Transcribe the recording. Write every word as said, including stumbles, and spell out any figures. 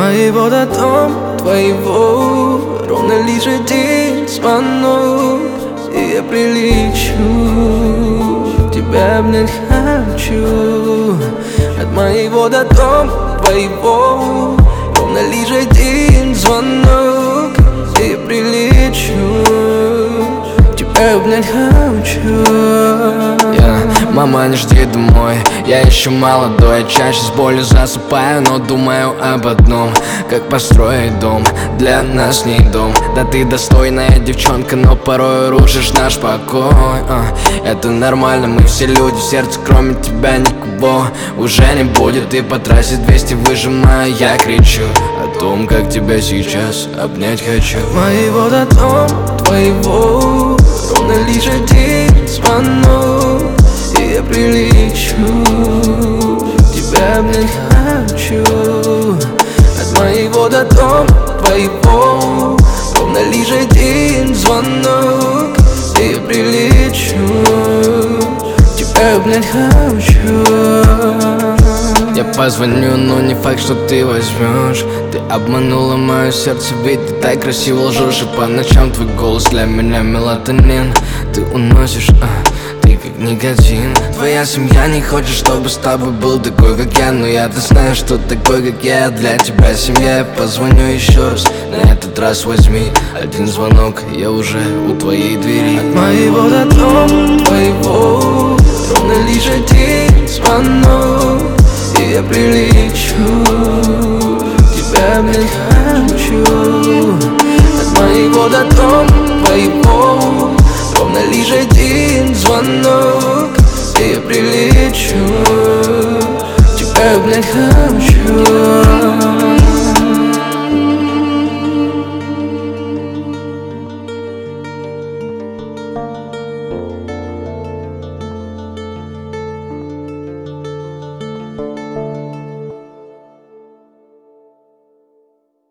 моего до дома твоего ровно лишь один звонок, и я прилечу, тебя обнять хочу. От моего до дома твоего ровно лишь один звонок, и я прилечу, тебя обнять хочу. Yeah. Мама, не жди домой, я еще молодой. Чаще с болью засыпаю, но думаю об одном: как построить дом, для нас не дом. Да ты достойная девчонка, но порой рушишь наш покой. uh. Это нормально, мы все люди, в сердце кроме тебя никого уже не будет. И потратить двести выжимаю, я кричу о том, как тебя сейчас обнять хочу. Моего до дома твоего ровно лишь один звонок, и я прилечу, тебя обнять хочу. От моего до дома твоего ровно лишь один звонок, и я прилечу, тебя обнять хочу. Я позвоню, но не факт, что ты возьмешь. Ты обманула мое сердце, ведь ты так красиво лжешь. И по ночам твой голос для меня мелатонин. Ты уносишь, а, ты как никотин. Твоя семья не хочет, чтобы с тобой был такой, как я. Но я-то знаю, что такой, как я, для тебя семья. Я позвоню еще раз, на этот раз возьми один звонок, я уже у твоей двери. От моего до дома твоего ровно лишь один звонок, и я прилечу, тебя обнять хочу. От моего до дома твоего ровно лишь один звонок, и я прилечу.